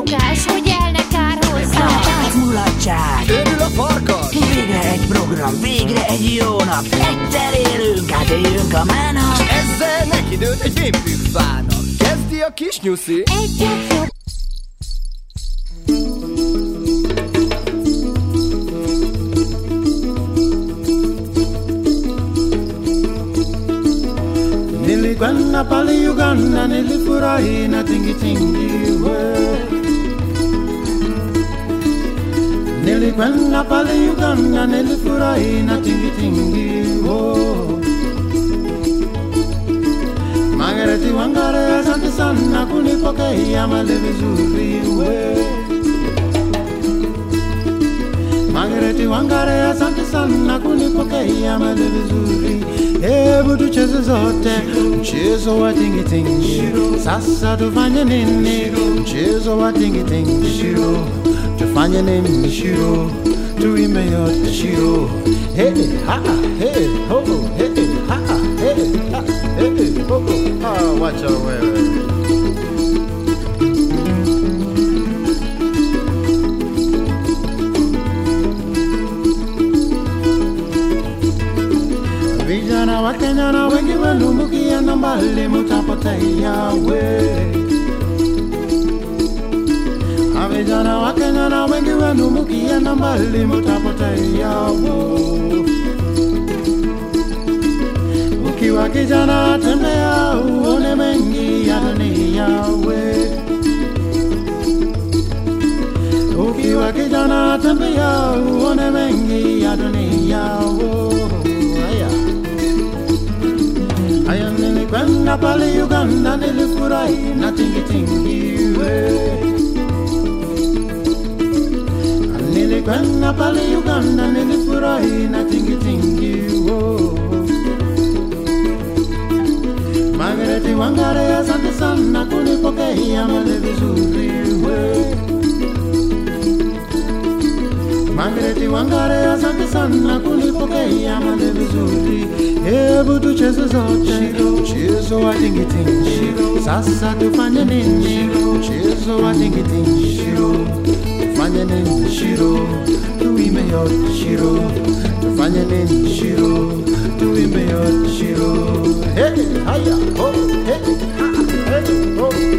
Szokás, hogy el ne kár hozzá. Táncmulatság, Örül a farkas. végre egy program, végre egy jó nap. Egyszer élünk, hát éljünk a mának. Ezzel neki dőlt egy vénpükfának. Kezdi a kis nyuszi. Egyet jobb. Nilikwenda pale Uganda, nilifurahi na tingi tingi we. Nilikwenda pale Uganda, nilifurahi na tingi tingi wo. Margareti Wangare, asante sana kunipokea mali vizuri we. Margareti Wangare, asante sana kunipokea mali vizuri. Hebu tucheze zote mchezo wa tingi tingi. Sasa tufanye nini? Mchezo wa tingi tingi shiro. Tufanye nini shiro? Tuimbe yote shiro. Hey ha hey ho hey ha hey ha hey ho. Ah, wacha wewe. Vijana wa Kenya na wengi wenu mkienda mbali mutapotea we. Vijana wa Kenya na wengi wenu mkienda mbali mutapotea wo. Ukiwa kijana tembea uone mengi ya dunia we. Ukiwa kijana tembea uone mengi ya dunia wo. Aya nilikwenda pale Uganda, nilifurahi na tingi tingi we. Nilikwenda pale Uganda, nilifurahi na tingi tingi wo. Margareti Wangare, asante sana kunipokea mali vizuri we. Margareti Wangare, asante sana kunipokea mali vizuri. Hebu tucheze zote mchezo wa tingi tingi. Sasa tufanye nini? Mchezo wa tingi tingi shiro. Tufanye nini shiro? Tuimbe yote shiro. Tufanye nini shiro? Tuimbe yote shiro. Hey, haya, ho, hey, ha, hey, ho.